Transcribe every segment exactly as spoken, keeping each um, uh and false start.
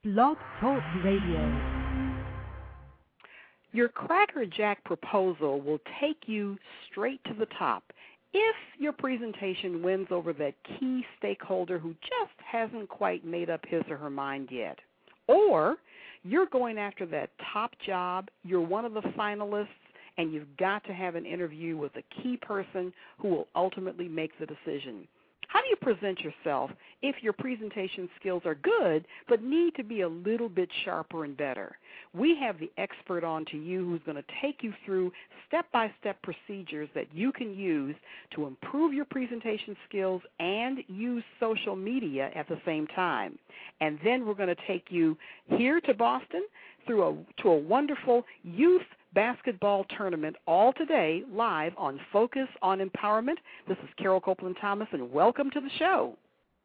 Blog Talk Radio. Your Cracker Jack proposal will take you straight to the top if your presentation wins over that key stakeholder who just hasn't quite made up his or her mind yet. Or you're going after that top job, you're one of the finalists, and you've got to have an interview with a key person who will ultimately make the decision. How do you present yourself if your presentation skills are good but need to be a little bit sharper and better? We have the expert on to you who's going to take you through step-by-step procedures that you can use to improve your presentation skills and use social media at the same time. And then we're going to take you here to Boston through a, to a wonderful youth basketball tournament all today live on Focus on Empowerment. This is Carol Copeland Thomas, and welcome to the show.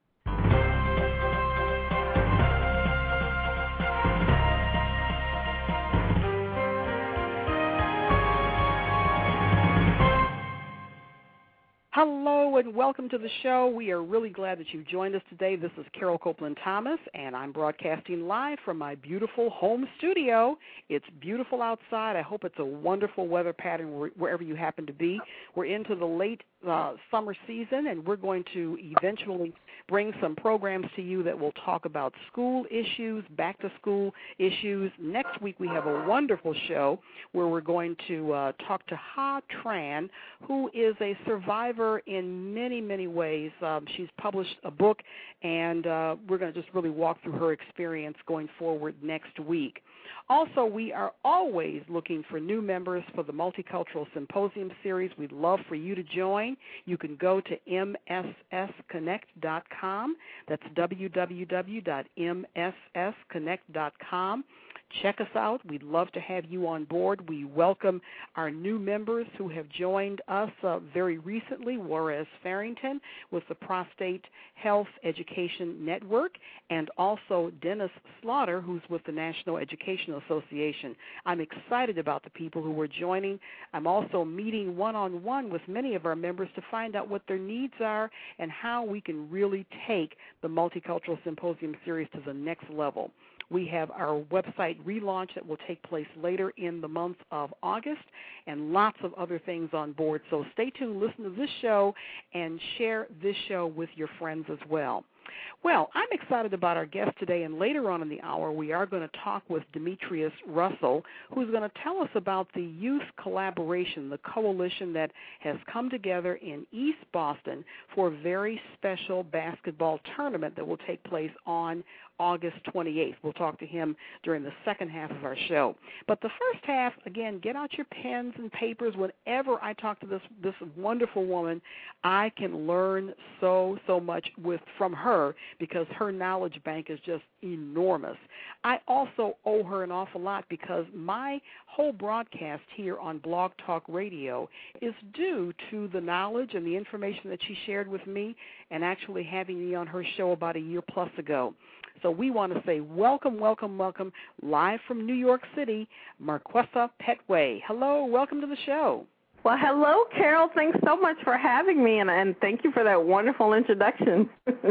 Hello and welcome to the show. We are really glad that you've joined us today. This is Carol Copeland Thomas, and I'm broadcasting live from my beautiful home studio. It's beautiful outside. I hope it's a wonderful weather pattern wherever you happen to be. We're into the late uh, summer season, and we're going to eventually bring some programs to you that will talk about school issues, back-to-school issues. Next week we have a wonderful show where we're going to uh, talk to Ha Tran, who is a survivor in many, many ways. Um, she's published a book, and uh, we're going to just really walk through her experience going forward next week. Also, we are always looking for new members for the Multicultural Symposium Series. We'd love for you to join. You can go to m s s connect dot com. That's w w w dot m s s connect dot com. Check us out. We'd love to have you on board. We welcome our new members who have joined us uh, very recently, Juarez Farrington with the Prostate Health Education Network, and also Dennis Slaughter, who's with the National Education Association. I'm excited about the people who are joining. I'm also meeting one-on-one with many of our members to find out what their needs are and how we can really take the Multicultural Symposium Series to the next level. We have our website relaunch that will take place later in the month of August, and lots of other things on board. So stay tuned, listen to this show, and share this show with your friends as well. Well, I'm excited about our guest today, and later on in the hour we are going to talk with Demetrius Russell, who's going to tell us about the youth collaboration, the coalition that has come together in East Boston for a very special basketball tournament that will take place on August twenty-eighth. We'll talk to him during the second half of our show. But the first half, again, get out your pens and papers. Whenever I talk to this this wonderful woman, I can learn so, so much with from her because her knowledge bank is just enormous. I also owe her an awful lot because my whole broadcast here on Blog Talk Radio is due to the knowledge and the information that she shared with me and actually having me on her show about a year plus ago. So we want to say welcome, welcome, welcome, live from New York City, Marquessa Petway. Hello, welcome to the show. Well, hello, Carol. Thanks so much for having me, and, and thank you for that wonderful introduction.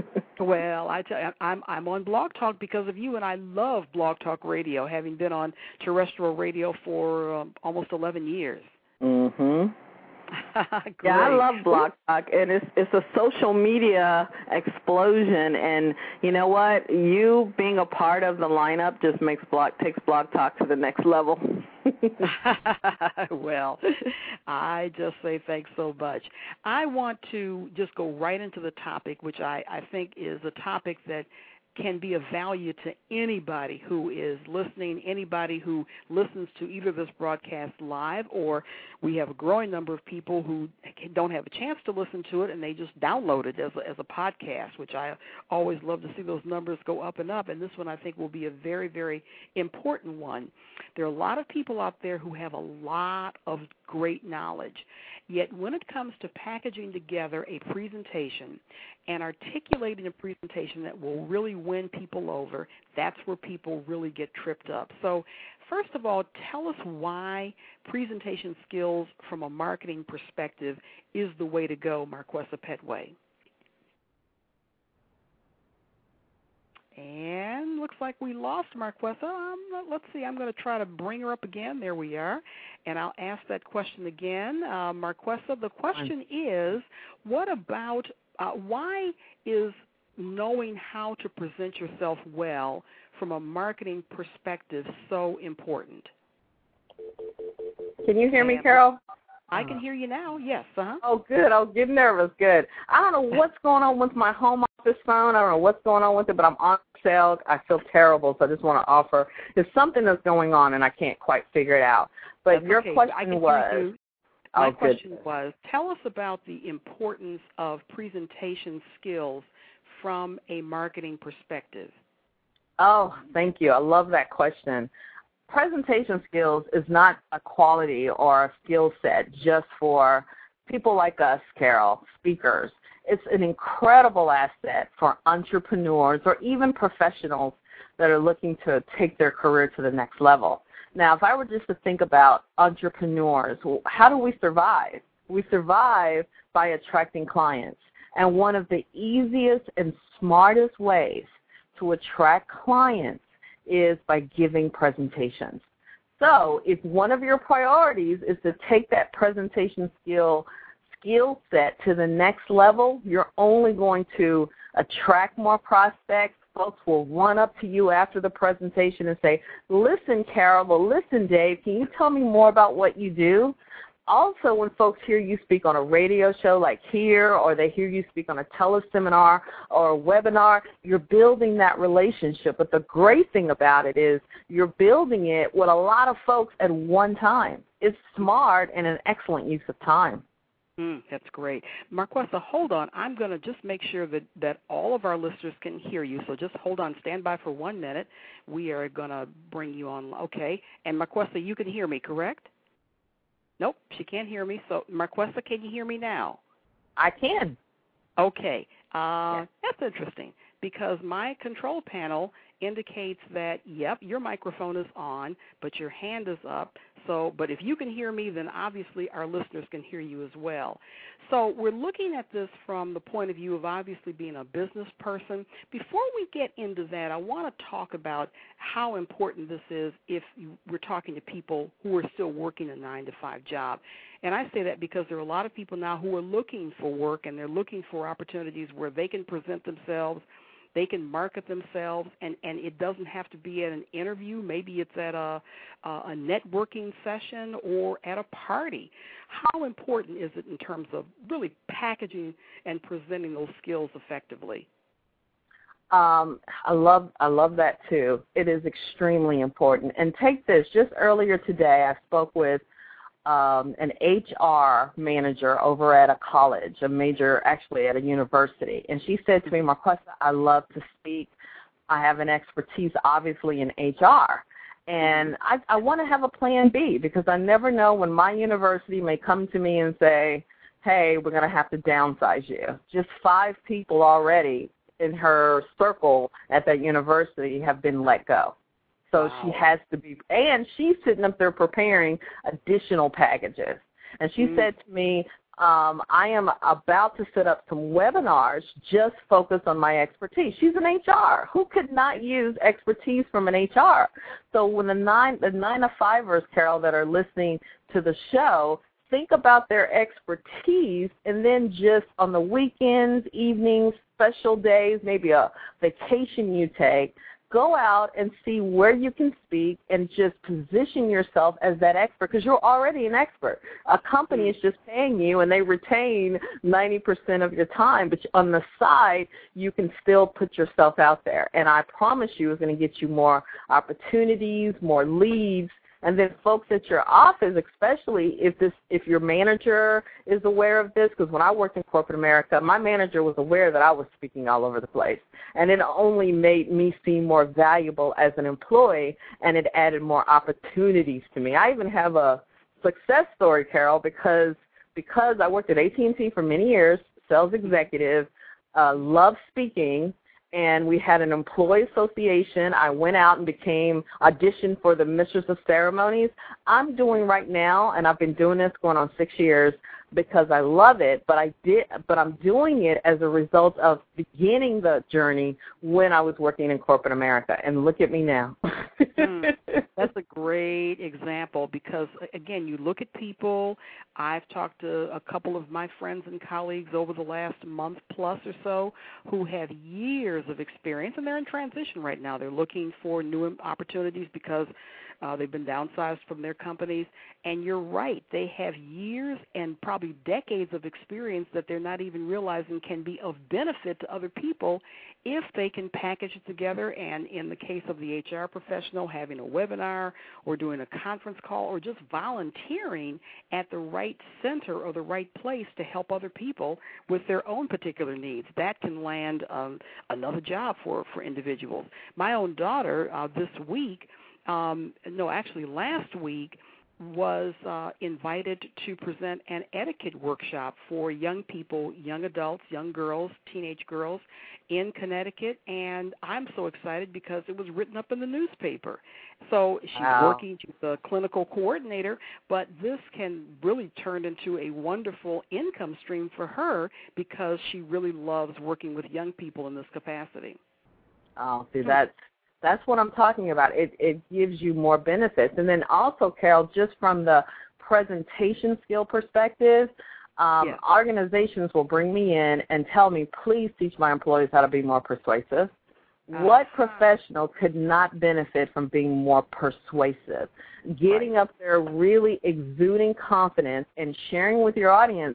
Well, I tell you, I'm I'm on Blog Talk because of you, and I love Blog Talk Radio, having been on terrestrial radio for um, almost eleven years. Mm-hmm. Yeah, I love Blog Talk, and it's it's a social media explosion. And you know what? You being a part of the lineup just makes Blog takes Blog Talk to the next level. Well, I just say thanks so much. I want to just go right into the topic, which I, I think is a topic that can be of value to anybody who is listening, anybody who listens to either this broadcast live, or we have a growing number of people who don't have a chance to listen to it and they just download it as a, as a podcast, which I always love to see those numbers go up and up, and this one I think will be a very, very important one. There are a lot of people out there who have a lot of great knowledge, yet when it comes to packaging together a presentation and articulating a presentation that will really win people over, that's where people really get tripped up. So first of all, tell us why presentation skills from a marketing perspective is the way to go, Marquessa Petway. And looks like we lost Marquessa. Um, let's see. I'm going to try to bring her up again. There we are. And I'll ask that question again. Uh, Marquessa, the question is, what about, uh, why is knowing how to present yourself well from a marketing perspective so important? Can you hear me, Carol? I can hear you now, yes. Uh-huh. Oh, good. I was getting nervous. Good. I don't know what's going on with my home office phone. I don't know what's going on with it, but I'm on sale. I feel terrible, so I just want to offer. There's something that's going on, and I can't quite figure it out. But That's your okay. question I can was, hear you. My oh, question good. was, tell us about the importance of presentation skills from a marketing perspective. Oh, thank you. I love that question. Presentation skills is not a quality or a skill set just for people like us, Carol, speakers. It's an incredible asset for entrepreneurs or even professionals that are looking to take their career to the next level. Now, if I were just to think about entrepreneurs, how do we survive? We survive by attracting clients. And one of the easiest and smartest ways to attract clients is by giving presentations. So if one of your priorities is to take that presentation skill skill set to the next level, you're only going to attract more prospects. Folks will run up to you after the presentation and say, listen, Carol, or listen, Dave, can you tell me more about what you do? Also, when folks hear you speak on a radio show like here, or they hear you speak on a teleseminar or a webinar, you're building that relationship. But the great thing about it is you're building it with a lot of folks at one time. It's smart and an excellent use of time. Mm, that's great. Marquessa, hold on. I'm going to just make sure that, that all of our listeners can hear you. So just hold on. Stand by for one minute. We are going to bring you on. Okay. And Marquessa, you can hear me, correct? Nope, she can't hear me. So, Marquessa, can you hear me now? I can. Okay. Uh, yeah. That's interesting because my control panel indicates that, yep, your microphone is on, but your hand is up. So, but if you can hear me, then obviously our listeners can hear you as well. So we're looking at this from the point of view of obviously being a business person. Before we get into that, I want to talk about how important this is if you, we're talking to people who are still working a nine to five job. And I say that because there are a lot of people now who are looking for work and they're looking for opportunities where they can present themselves, they can market themselves, and, and it doesn't have to be at an interview. Maybe it's at a, a networking session or at a party. How important is it in terms of really packaging and presenting those skills effectively? Um, I love I love that, too. It is extremely important. And take this. Just earlier today, I spoke with Um, an H R manager over at a college, a major, actually at a university. And she said to me, Marquessa, I love to speak. I have an expertise, obviously, in H R. And I, I want to have a plan B because I never know when my university may come to me and say, hey, we're going to have to downsize you. Just five people already in her circle at that university have been let go. So wow. She has to be, and she's sitting up there preparing additional packages. And she mm. said to me, um, I am about to set up some webinars just focused on my expertise. She's an H R. Who could not use expertise from an H R? So when the nine, the nine to fivers, Carol, that are listening to the show, think about their expertise, and then just on the weekends, evenings, special days, maybe a vacation you take, go out and see where you can speak and just position yourself as that expert because you're already an expert. A company is just paying you, and they retain ninety percent of your time, but on the side, you can still put yourself out there. And I promise you it's going to get you more opportunities, more leads. And then folks at your office, especially if this, if your manager is aware of this, because when I worked in corporate America, my manager was aware that I was speaking all over the place. And it only made me seem more valuable as an employee, and it added more opportunities to me. I even have a success story, Carol, because because I worked at A T and T for many years, sales executive, uh, loved speaking, and we had an employee association. I went out and became auditioned for the Mistress of Ceremonies. I'm doing right now, and I've been doing this going on six years because I love it, but I did, but I'm doing it as a result of beginning the journey when I was working in corporate America, and look at me now. mm, that's a great example because, again, you look at people. I've talked to a couple of my friends and colleagues over the last month plus or so who have years of experience, and they're in transition right now. They're looking for new opportunities because Uh, they've been downsized from their companies, and you're right. They have years and probably decades of experience that they're not even realizing can be of benefit to other people if they can package it together. And in the case of the H R professional, having a webinar or doing a conference call or just volunteering at the right center or the right place to help other people with their own particular needs, that can land um, another job for, for individuals. My own daughter uh, this week, Um, no, actually last week, was uh, invited to present an etiquette workshop for young people, young adults, young girls, teenage girls in Connecticut, and I'm so excited because it was written up in the newspaper. So she's wow. working, she's a clinical coordinator, but this can really turn into a wonderful income stream for her because she really loves working with young people in this capacity. Oh, see, that's That's what I'm talking about. It it gives you more benefits. And then also, Carol, just from the presentation skill perspective, um, yes. organizations will bring me in and tell me, please teach my employees how to be more persuasive. Uh-huh. What professional could not benefit from being more persuasive? Getting right. up there, really exuding confidence and sharing with your audience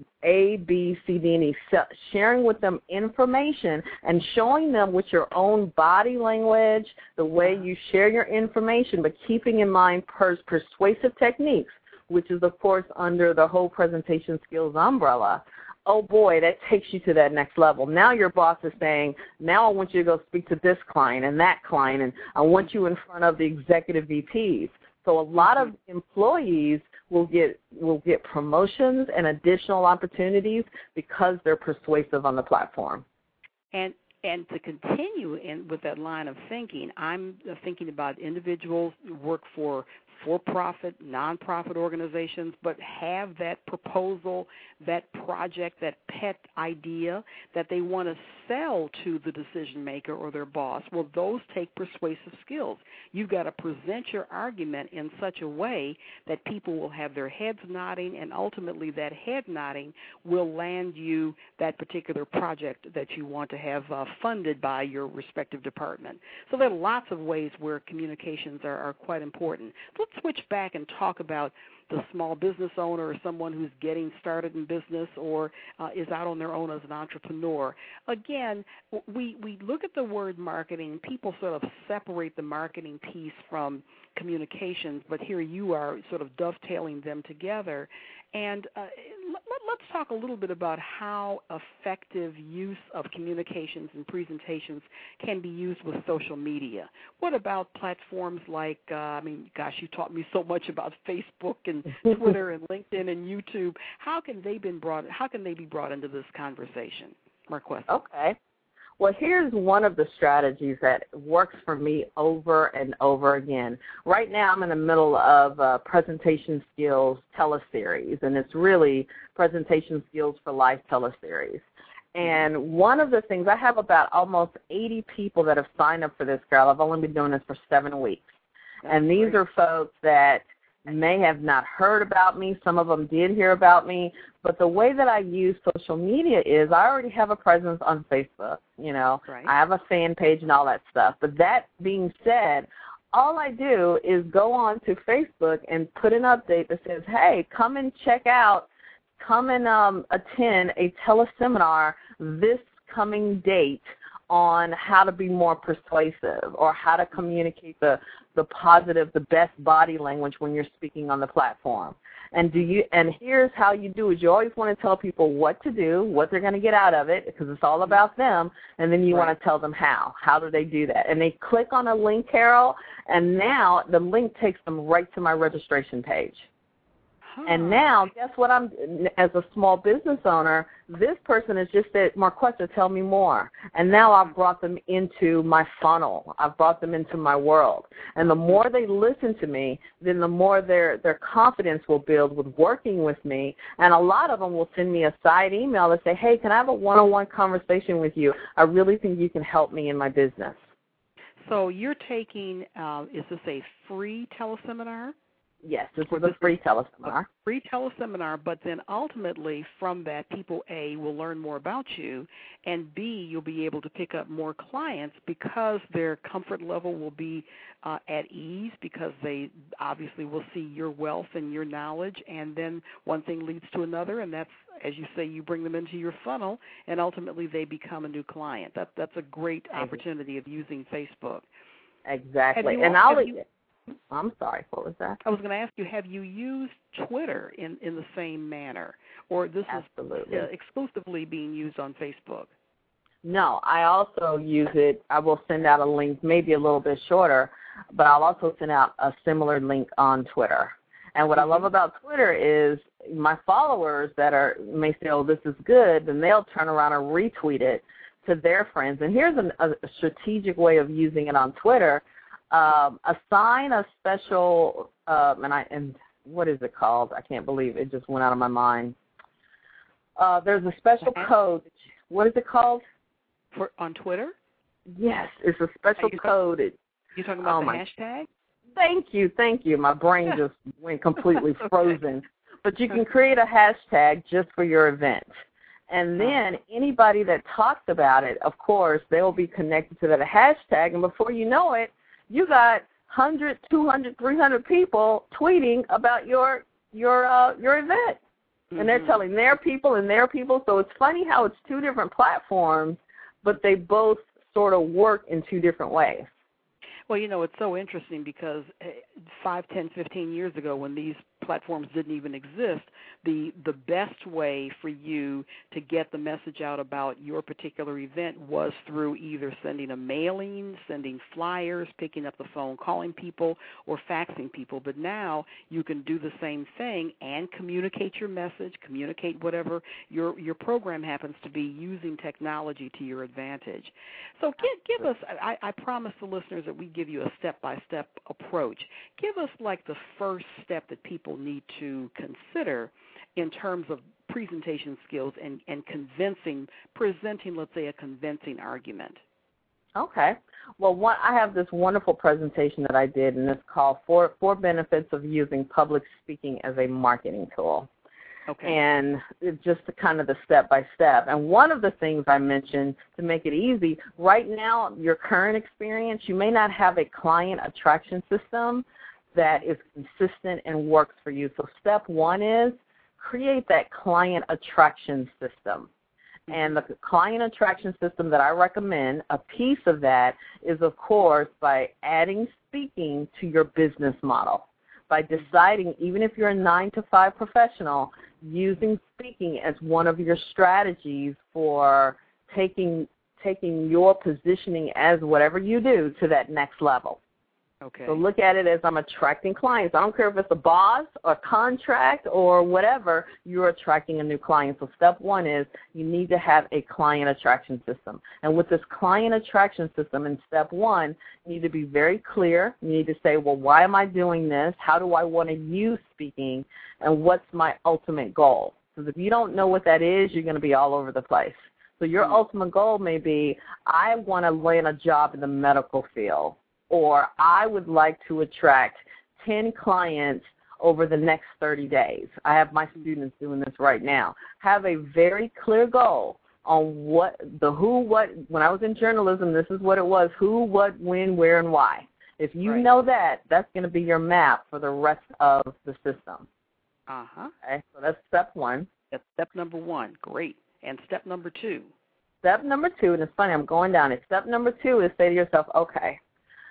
A, B, C, D, and E, sharing with them information and showing them with your own body language, the way you share your information, but keeping in mind pers- persuasive techniques, which is, of course, under the whole presentation skills umbrella. Oh, boy, that takes you to that next level. Now your boss is saying, now I want you to go speak to this client and that client, and I want you in front of the executive V Ps. So a lot of employees will get will get promotions and additional opportunities because they're persuasive on the platform. And and to continue in with that line of thinking, I'm thinking about individuals who work for for-profit, nonprofit organizations, but have that proposal, that project, that pet idea that they want to sell to the decision maker or their boss. Well, those take persuasive skills. You've got to present your argument in such a way that people will have their heads nodding, and ultimately that head nodding will land you that particular project that you want to have uh, funded by your respective department. So there are lots of ways where communications are, are quite important. Let's switch back and talk about the small business owner or someone who's getting started in business or uh, is out on their own as an entrepreneur. Again, we, we look at the word marketing. People sort of separate the marketing piece from communications, but here you are sort of dovetailing them together. And uh, let, let's talk a little bit about how effective use of communications and presentations can be used with social media. What about platforms like, uh, I mean, gosh, you taught me so much about Facebook and Twitter and LinkedIn and YouTube. How can they been brought? How can they be brought into this conversation, Marquessa? Okay. Well, here's one of the strategies that works for me over and over again. Right now I'm in the middle of a presentation skills teleseries, and it's really presentation skills for life teleseries. And one of the things, I have about almost eighty people that have signed up for this, girl. I've only been doing this for seven weeks. That's and these great. Are folks that may have not heard about me. Some of them did hear about me. But the way that I use social media is I already have a presence on Facebook. You know, right. I have a fan page and all that stuff. But that being said, all I do is go on to Facebook and put an update that says, hey, come and check out, come and um, attend a teleseminar this coming date on how to be more persuasive or how to communicate the, the positive, the best body language when you're speaking on the platform. And do you? And here's how you do it. You always want to tell people what to do, what they're going to get out of it, because it's all about them, and then you right. want to tell them how. How do they do that? And they click on a link, Carol, and now the link takes them right to my registration page. Huh. And now, guess what I'm, as a small business owner, this person has just said, Marquetta, tell me more. And now I've brought them into my funnel. I've brought them into my world. And the more they listen to me, then the more their, their confidence will build with working with me. And a lot of them will send me a side email that say, hey, can I have a one-on-one conversation with you? I really think you can help me in my business. So you're taking, uh, is this a free teleseminar? Yes, this is a free teleseminar. A free teleseminar, but then ultimately from that, people, A, will learn more about you, and B, you'll be able to pick up more clients because their comfort level will be uh, at ease because they obviously will see your wealth and your knowledge, and then one thing leads to another, and that's, as you say, you bring them into your funnel, and ultimately they become a new client. That, that's a great opportunity of using Facebook. Exactly. You, and I'll... You, I'm sorry, what was that? I was going to ask you, have you used Twitter in, in the same manner, or this Absolutely. is uh, exclusively being used on Facebook? No, I also use it. I will send out a link, maybe a little bit shorter, but I'll also send out a similar link on Twitter. And what mm-hmm. I love about Twitter is my followers that are may say, oh, this is good, then they'll turn around and retweet it to their friends. And here's an, a strategic way of using it on Twitter. Um, assign a special, um, and I and what is it called? I can't believe it just went out of my mind. Uh, there's a special okay. code. What is it called? For on Twitter? Yes, it's a special you code. Talking, you talking about oh the my, hashtag? Thank you, thank you. My brain just went completely frozen. Okay. But you can create a hashtag just for your event. And then anybody that talks about it, of course, they will be connected to that hashtag, and before you know it, you got one hundred, two hundred, three hundred people tweeting about your your uh, your event. Mm-hmm. And they're telling their people and their people. So it's funny how it's two different platforms, but they both sort of work in two different ways. Well, you know, it's so interesting because five, ten, fifteen years ago when these platforms didn't even exist, the the best way for you to get the message out about your particular event was through either sending a mailing, sending flyers, picking up the phone, calling people, or faxing people. But now you can do the same thing and communicate your message, communicate whatever your your program happens to be using technology to your advantage. So give, give us, I, I promise the listeners that we give you a step-by-step approach. Give us like the first step that people need to consider in terms of presentation skills and, and convincing, presenting, let's say, a convincing argument. Okay. Well, one, I have this wonderful presentation that I did, and it's called Four, Four Benefits of Using Public Speaking as a Marketing Tool. Okay. And it's just the kind of the step-by-step. And one of the things I mentioned to make it easy, right now, your current experience, you may not have a client attraction system that is consistent and works for you. So step one is create that client attraction system. And the client attraction system that I recommend, a piece of that is, of course, by adding speaking to your business model. By deciding, even if you're a nine to five professional, using speaking as one of your strategies for taking taking your positioning as whatever you do to that next level. Okay. So look at it as I'm attracting clients. I don't care if it's a boss or contract or whatever, you're attracting a new client. So step one is you need to have a client attraction system. And with this client attraction system in step one, you need to be very clear. You need to say, well, why am I doing this? How do I want to use speaking? And what's my ultimate goal? Because if you don't know what that is, you're going to be all over the place. So your mm-hmm. ultimate goal may be, I want to land a job in the medical field. Or I would like to attract ten clients over the next thirty days. I have my students doing this right now. Have a very clear goal on what, the who, what. When I was in journalism, this is what it was: who, what, when, where, and why. If you right. know that, that's going to be your map for the rest of the system. Uh-huh. Okay, so that's step one. That's step number one. Great. And step number two? Step number two, and it's funny, I'm going down it. Step number two is say to yourself, okay,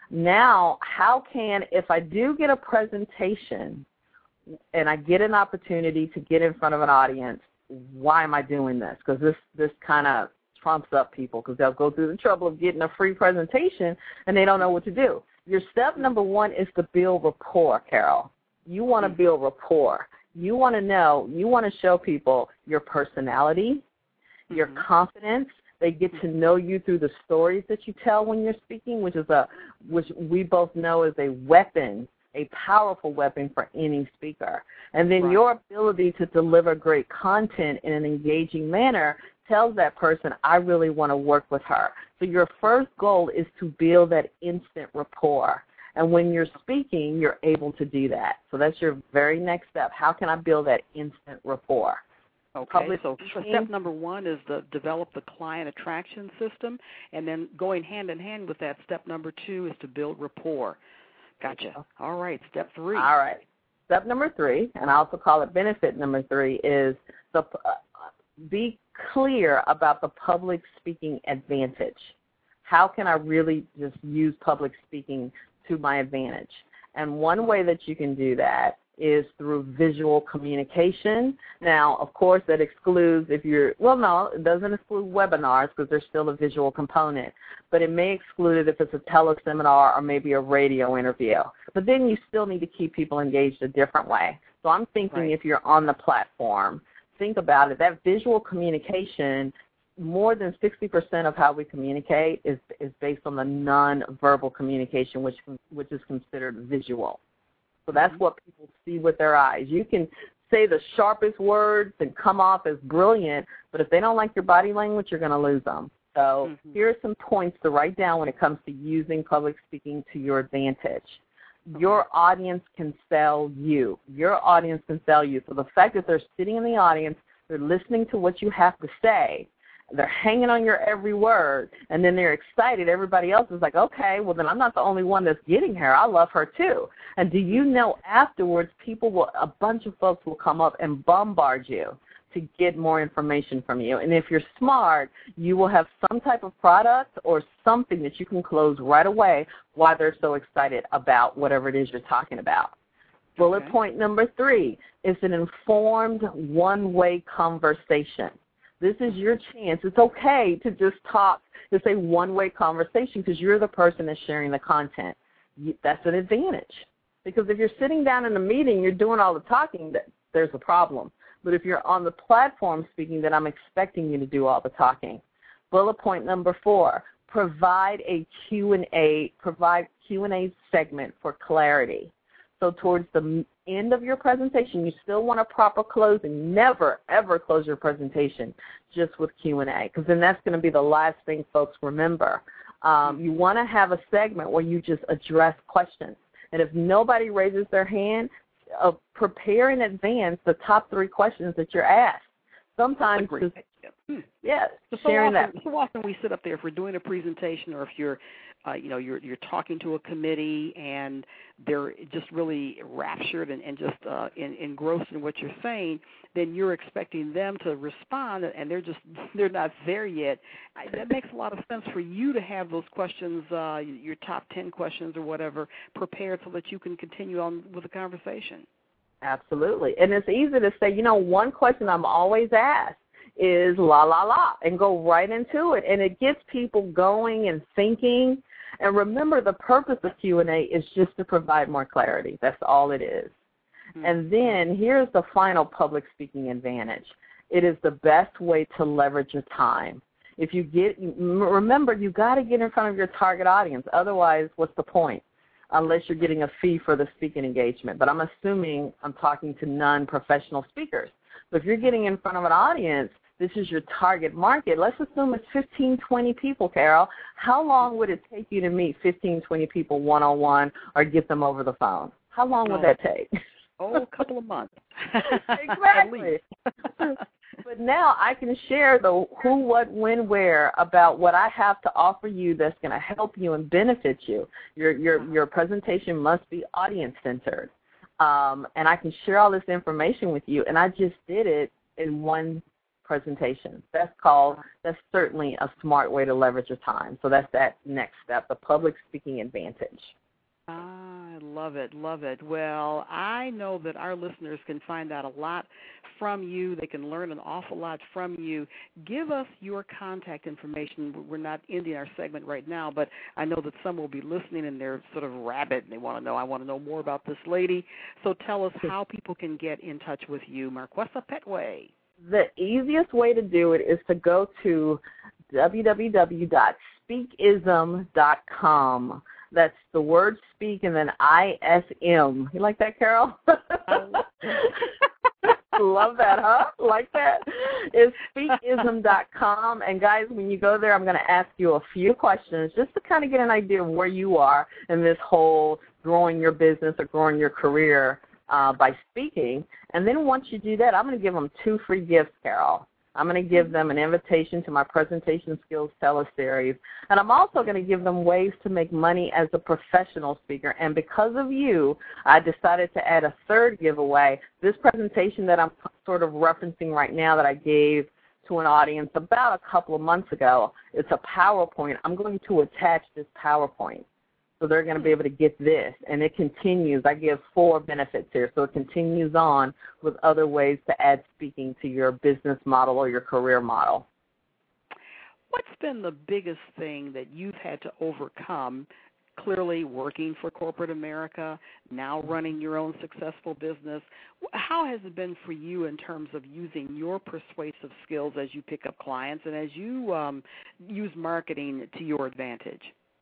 now, how can, if I do get a presentation and I get an opportunity to get in front of an audience, why am I doing this? Because this, this kind of trumps up people because they'll go through the trouble of getting a free presentation and they don't know what to do. Your step number one is to build rapport, Carol. You want to build rapport. You want to know, you want to show people your personality, mm-hmm. your confidence. They get to know you through the stories that you tell when you're speaking, which is a, which we both know is a weapon, a powerful weapon for any speaker. And then right. your ability to deliver great content in an engaging manner tells that person, I really want to work with her. So your first goal is to build that instant rapport. And when you're speaking, you're able to do that. So that's your very next step. How can I build that instant rapport? Okay, Public so step number one is to develop the client attraction system, and then going hand in hand with that, step number two is to build rapport. Gotcha. All right, step three. All right. Step number three, and I also call it benefit number three, is the uh, be clear about the public speaking advantage. How can I really just use public speaking to my advantage? And one way that you can do that is through visual communication. Now, of course, that excludes if you're, well, no, it doesn't exclude webinars because there's still a visual component, but it may exclude it if it's a teleseminar or maybe a radio interview. But then you still need to keep people engaged a different way. So I'm thinking right. if you're on the platform, think about it. That visual communication, more than sixty percent of how we communicate is, is based on the nonverbal communication, which, which is considered visual. So that's what people see with their eyes. You can say the sharpest words and come off as brilliant, but if they don't like your body language, you're going to lose them. So mm-hmm. here are some points to write down when it comes to using public speaking to your advantage. Your audience can sell you. Your audience can sell you. So the fact that they're sitting in the audience, they're listening to what you have to say, they're hanging on your every word, and then they're excited. Everybody else is like, okay, well, then I'm not the only one that's getting her. I love her too. And do you know afterwards people will, a bunch of folks will come up and bombard you to get more information from you. And if you're smart, you will have some type of product or something that you can close right away while they're so excited about whatever it is you're talking about. Bullet okay. point number three is an informed one-way conversation. This is your chance. It's okay to just talk. It's a one-way conversation because you're the person that's sharing the content. That's an advantage. Because if you're sitting down in a meeting, you're doing all the talking, there's a problem. But if you're on the platform speaking, then I'm expecting you to do all the talking. Bullet point number four, provide a Q and A, provide Q and A segment for clarity. So towards the end of your presentation, you still want a proper closing. Never, ever close your presentation just with Q and A, because then that's going to be the last thing folks remember. Um, you want to have a segment where you just address questions. And if nobody raises their hand, uh, prepare in advance the top three questions that you're asked. Sometimes, just, hmm. yes, so sharing often, that. So often we sit up there if we're doing a presentation or if you're Uh, you know, you're you're talking to a committee and they're just really raptured and, and just uh, in, engrossed in what you're saying, then you're expecting them to respond and they're just they're not there yet. I, that makes a lot of sense for you to have those questions, uh, your top ten questions or whatever, prepared so that you can continue on with the conversation. Absolutely. And it's easy to say, you know, one question I'm always asked is la, la, la, and go right into it. And it gets people going and thinking. And remember, the purpose of Q and A is just to provide more clarity. That's all it is. Mm-hmm. And then here's the final public speaking advantage. It is the best way to leverage your time. If you get, remember, you got to get in front of your target audience. Otherwise, what's the point? Unless you're getting a fee for the speaking engagement. But I'm assuming I'm talking to non-professional speakers. So if you're getting in front of an audience, this is your target market. Let's assume it's fifteen, twenty people, Carol. How long would it take you to meet fifteen, twenty people one-on-one or get them over the phone? How long would that take? Oh, a couple of months. Exactly. But now I can share the who, what, when, where about what I have to offer you that's going to help you and benefit you. Your, your, your presentation must be audience-centered. Um, and I can share all this information with you, and I just did it in one presentation. That's called, that's certainly a smart way to leverage your time. So that's that next step, the public speaking advantage. I love it, love it. Well, I know that our listeners can find out a lot from you. They can learn an awful lot from you. Give us your contact information. We're not ending our segment right now, but I know that some will be listening and they're sort of rabid and they want to know, I want to know more about this lady. So tell us how people can get in touch with you, Marquessa Petway. The easiest way to do it is to go to w w w dot speak ism dot com. That's the word speak and then I S M. You like that, Carol? Love that, huh? Like that? It's speak ism dot com. And, guys, when you go there, I'm going to ask you a few questions just to kind of get an idea of where you are in this whole growing your business or growing your career uh, by speaking. And then once you do that, I'm going to give them two free gifts, Carol. I'm going to give them an invitation to my Presentation Skills Teleseries, and I'm also going to give them ways to make money as a professional speaker. And because of you, I decided to add a third giveaway. This presentation that I'm sort of referencing right now that I gave to an audience about a couple of months ago, it's a PowerPoint. I'm going to attach this PowerPoint. So they're going to be able to get this, and it continues. I give four benefits here, so it continues on with other ways to add speaking to your business model or your career model. What's been the biggest thing that you've had to overcome, clearly working for corporate America, now running your own successful business? How has it been for you in terms of using your persuasive skills as you pick up clients and as you um, use marketing to your advantage?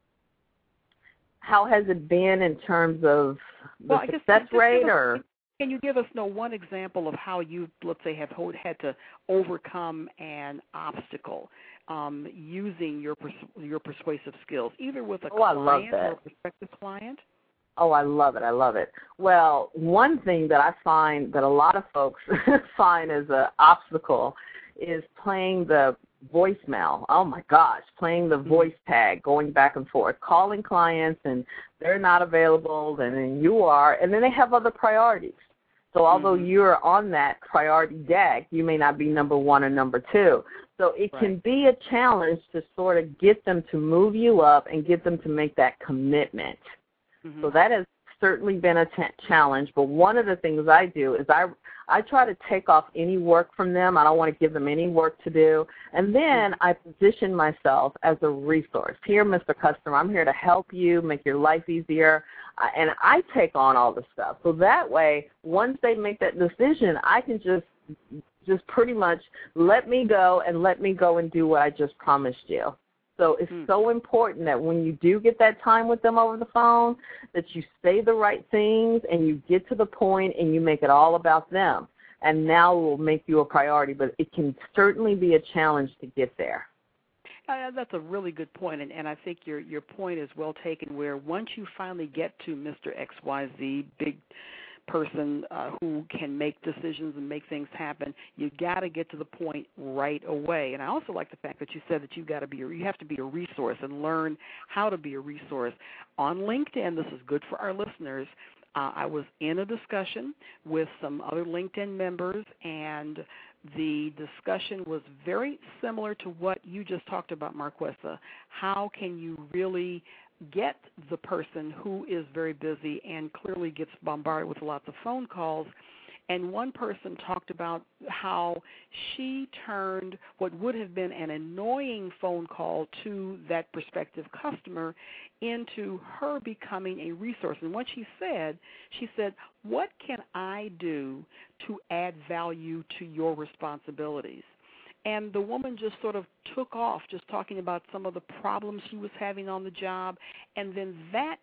How has it been in terms of the well, success guess, rate? us, or Can you give us know, one example of how you, let's say, have had to overcome an obstacle um, using your pers- your persuasive skills, either with a oh, I love client that. or a prospective client? Oh, I love it. I love it. Well, one thing that I find that a lot of folks find as an obstacle is playing the voicemail. Oh, my gosh, playing the voice tag, going back and forth, calling clients, and they're not available, and then you are, and then they have other priorities. So although mm-hmm. you're on that priority deck, you may not be number one or number two. So it right. can be a challenge to sort of get them to move you up and get them to make that commitment. Mm-hmm. So that has certainly been a t- challenge. But one of the things I do is I I try to take off any work from them. I don't want to give them any work to do. And then I position myself as a resource. Here, Mister Customer, I'm here to help you, make your life easier. Uh, and I take on all the stuff. So that way, once they make that decision, I can just just pretty much let me go and let me go and do what I just promised you. So it's mm. so important that when you do get that time with them over the phone, that you say the right things and you get to the point and you make it all about them. And now it will make you a priority, but it can certainly be a challenge to get there. Uh, that's a really good point, and, and I think your your point is well taken, where once you finally get to Mister X Y Z, big person uh, who can make decisions and make things happen, you got to get to the point right away. And I also like the fact that you said that you got to be, you have to be a resource and learn how to be a resource. On LinkedIn, this is good for our listeners. Uh, I was in a discussion with some other LinkedIn members, and the discussion was very similar to what you just talked about, Marquessa. How can you really get the person who is very busy and clearly gets bombarded with lots of phone calls? And one person talked about how she turned what would have been an annoying phone call to that prospective customer into her becoming a resource. And what she said, she said, what can I do to add value to your responsibilities? And the woman just sort of took off, just talking about some of the problems she was having on the job, and then that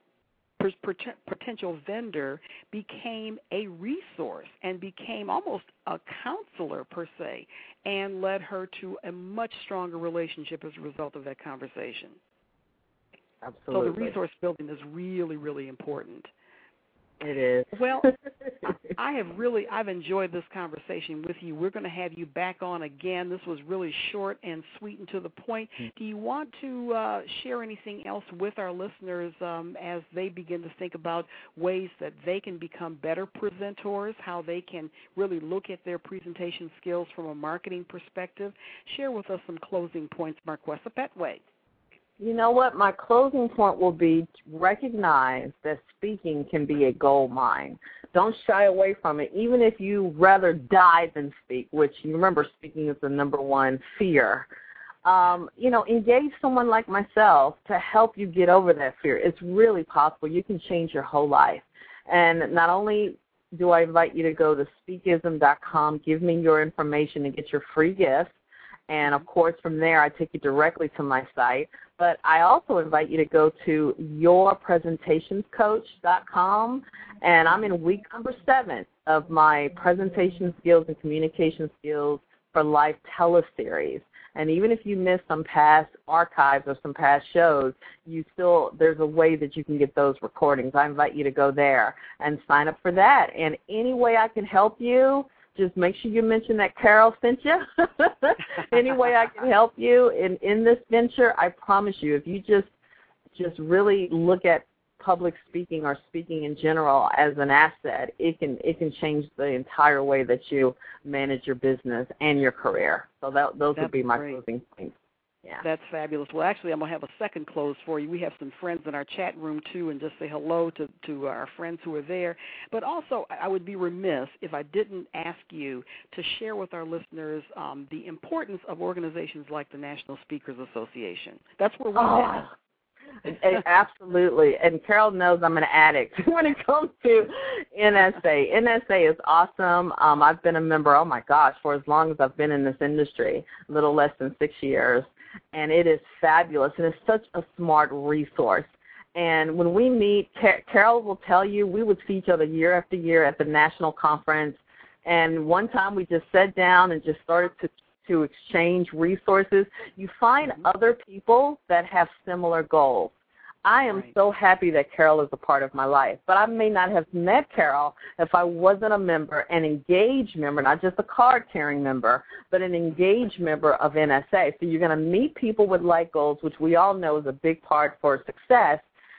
potential vendor became a resource and became almost a counselor per se, and led her to a much stronger relationship as a result of that conversation. Absolutely. So the resource building is really, really important. It is. Well, I have really, I've enjoyed this conversation with you. We're going to have you back on again. This was really short and sweet and to the point. Do you want to uh, share anything else with our listeners um, as they begin to think about ways that they can become better presenters, how they can really look at their presentation skills from a marketing perspective? Share with us some closing points, Marquessa Petway. You know what? My closing point will be recognize that speaking can be a gold mine. Don't shy away from it, even if you rather die than speak, which you remember speaking is the number one fear. Um, you know, engage someone like myself to help you get over that fear. It's really possible. You can change your whole life. And not only do I invite you to go to speakism dot com, give me your information and get your free gift. And, of course, from there I take you directly to my site. But I also invite you to go to your presentations coach dot com, and I'm in week number seven of my presentation skills and communication skills for life teleseries. And even if you miss some past archives or some past shows, you still there's a way that you can get those recordings. I invite you to go there and sign up for that. And any way I can help you, just make sure you mention that Carol sent you. Any way I can help you in, in this venture, I promise you, if you just just really look at public speaking or speaking in general as an asset, it can it can change the entire way that you manage your business and your career. So that, those That's would be my great. closing points. Yeah. That's fabulous. Well, actually, I'm going to have a second close for you. We have some friends in our chat room, too, and just say hello to, to our friends who are there. But also, I would be remiss if I didn't ask you to share with our listeners um, the importance of organizations like the National Speakers Association. That's where we oh. met. Absolutely. And Carol knows I'm an addict when it comes to N S A. N S A is awesome. Um, I've been a member, oh, my gosh, for as long as I've been in this industry, a little less than six years. And it is fabulous, and it's such a smart resource. And when we meet, Car- Carol will tell you, we would see each other year after year at the national conference. And one time we just sat down and just started to to exchange resources. You find mm-hmm. other people that have similar goals. I am right. so happy that Carol is a part of my life, but I may not have met Carol if I wasn't a member, an engaged member, not just a card-carrying member, but an engaged member of N S A. So you're going to meet people with like goals, which we all know is a big part for success,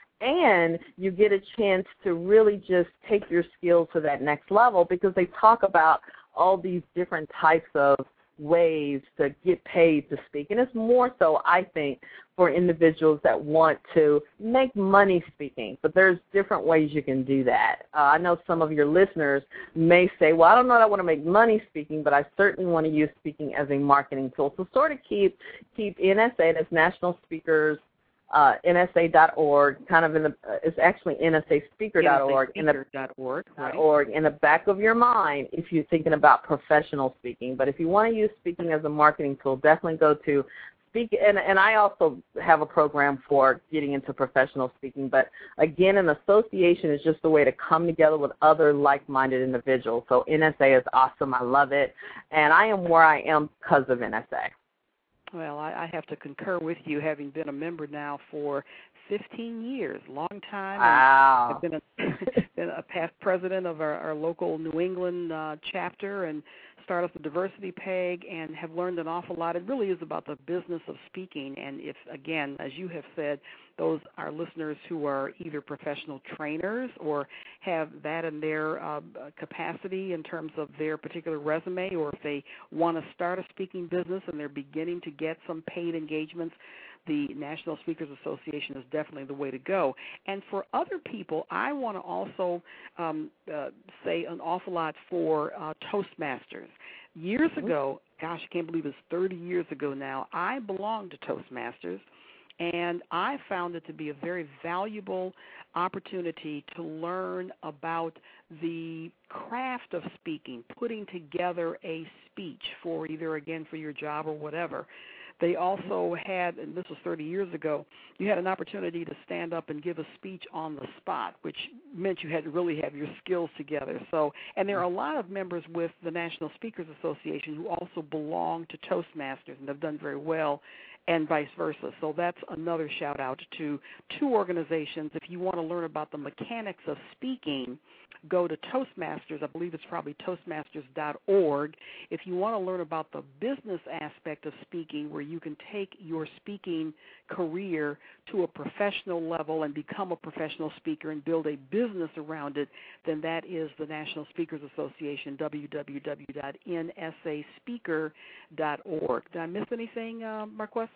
and you get a chance to really just take your skills to that next level because they talk about all these different types of ways to get paid to speak. And it's more so, I think, for individuals that want to make money speaking. But there's different ways you can do that. Uh, I know some of your listeners may say, well, I don't know that I want to make money speaking, but I certainly want to use speaking as a marketing tool. So sort of keep, keep N S A, that's National Speakers, Uh, N S A dot org, kind of in the, uh, it's actually N S A speaker dot org, in the, .org, right. org, in the back of your mind if you're thinking about professional speaking. But if you want to use speaking as a marketing tool, definitely go to Speak. And, and I also have a program for getting into professional speaking. But again, an association is just a way to come together with other like-minded individuals. So N S A is awesome. I love it. And I am where I am because of N S A. Well, I, I have to concur with you, having been a member now for fifteen years, long time. Wow. I've been a, been a past president of our, our local New England uh, chapter and started the diversity peg and have learned an awful lot. It really is about the business of speaking. And if, again, as you have said, those are listeners who are either professional trainers or have that in their uh, capacity in terms of their particular resume, or if they want to start a speaking business and they're beginning to get some paid engagements, the National Speakers Association is definitely the way to go. And for other people, I want to also um, uh, say an awful lot for uh, Toastmasters. Years ago, gosh, I can't believe it's thirty years ago now, I belonged to Toastmasters. And I found it to be a very valuable opportunity to learn about the craft of speaking, putting together a speech for either, again, for your job or whatever. They also had, and this was thirty years ago, you had an opportunity to stand up and give a speech on the spot, which meant you had to really have your skills together. So, and there are a lot of members with the National Speakers Association who also belong to Toastmasters and have done very well, and vice versa. So that's another shout out to two organizations. If you want to learn about the mechanics of speaking, go to Toastmasters. I believe it's probably toastmasters dot org. If you want to learn about the business aspect of speaking, where you can take your speaking career to a professional level and become a professional speaker and build a business around it, then that is the National Speakers Association, w w w dot n s a speaker dot org. Did I miss anything, uh, Marquessa?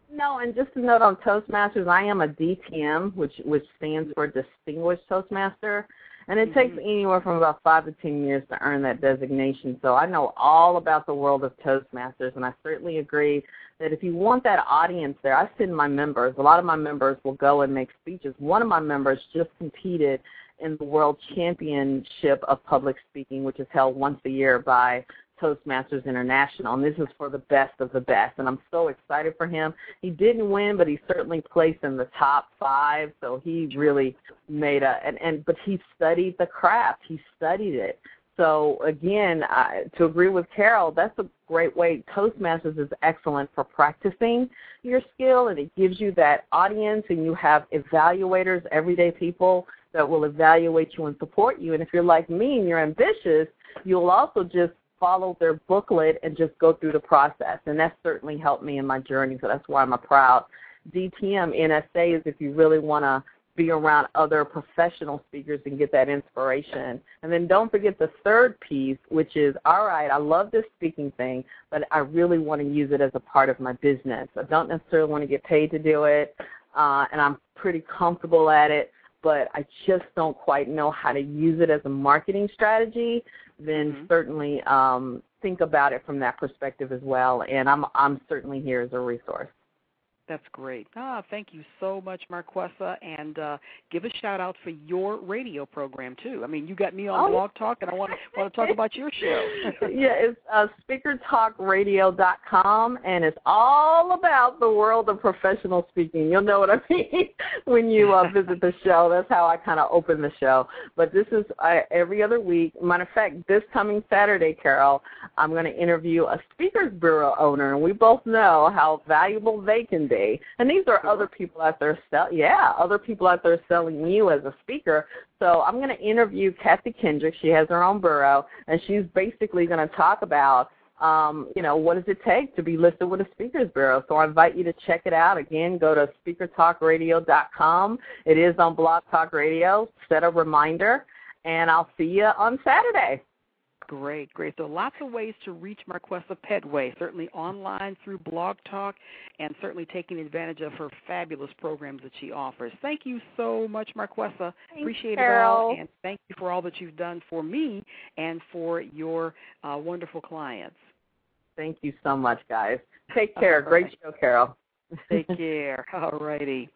No, and just a note on Toastmasters, I am a D T M, which which stands for Distinguished Toastmaster, and it mm-hmm. takes anywhere from about five to ten years to earn that designation. So I know all about the world of Toastmasters, and I certainly agree that if you want that audience there, I send my members. A lot of my members will go and make speeches. One of my members just competed in the World Championship of Public Speaking, which is held once a year by Toastmasters International, and this is for the best of the best, and I'm so excited for him. He didn't win, but he certainly placed in the top five, so he really made a, and, and but he studied the craft. He studied it. So, again, I, to agree with Carol, that's a great way. Toastmasters is excellent for practicing your skill, and it gives you that audience, and you have evaluators, everyday people that will evaluate you and support you. And if you're like me and you're ambitious, you'll also just follow their booklet and just go through the process. And that certainly helped me in my journey, so that's why I'm a proud D T M. N S A is if you really want to be around other professional speakers and get that inspiration. And then don't forget the third piece, which is, all right, I love this speaking thing, but I really want to use it as a part of my business. I don't necessarily want to get paid to do it, uh, and I'm pretty comfortable at it, but I just don't quite know how to use it as a marketing strategy. Then mm-hmm. certainly um, think about it from that perspective as well, and I'm I'm certainly here as a resource. That's great. Ah, thank you so much, Marquessa, and uh, give a shout-out for your radio program, too. I mean, you got me on oh. Blog Talk, and I want to, want to talk about your show. Yeah, it's uh, speaker talk radio dot com, and it's all about the world of professional speaking. You'll know what I mean when you uh, visit the show. That's how I kind of open the show. But this is uh, every other week. Matter of fact, this coming Saturday, Carol, I'm going to interview a Speakers Bureau owner, and we both know how valuable they can be. And these are other people out there sell, yeah, other people out there selling you as a speaker. So I'm going to interview Kathy Kendrick. She has her own bureau, and she's basically going to talk about, um, you know, what does it take to be listed with a Speakers Bureau. So I invite you to check it out. Again, go to speaker talk radio dot com. It is on Blog Talk Radio. Set a reminder, and I'll see you on Saturday. Great, great. So lots of ways to reach Marquessa Petway, certainly online through Blog Talk, and certainly taking advantage of her fabulous programs that she offers. Thank you so much, Marquessa. Thanks, Appreciate Carol. it all, and thank you for all that you've done for me and for your uh, wonderful clients. Thank you so much, guys. Take care. Right. Great show, Carol. Take care. All righty.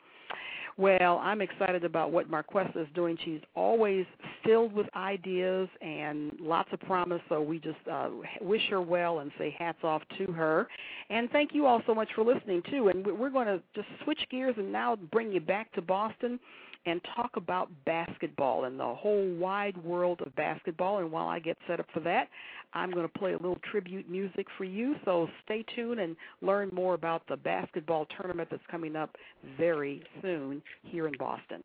Well, I'm excited about what Marquessa is doing. She's always filled with ideas and lots of promise, so we just uh, wish her well and say hats off to her. And thank you all so much for listening, too. And we're going to just switch gears and now bring you back to Boston and talk about basketball and the whole wide world of basketball. And while I get set up for that, I'm going to play a little tribute music for you. So stay tuned and learn more about the basketball tournament that's coming up very soon here in Boston.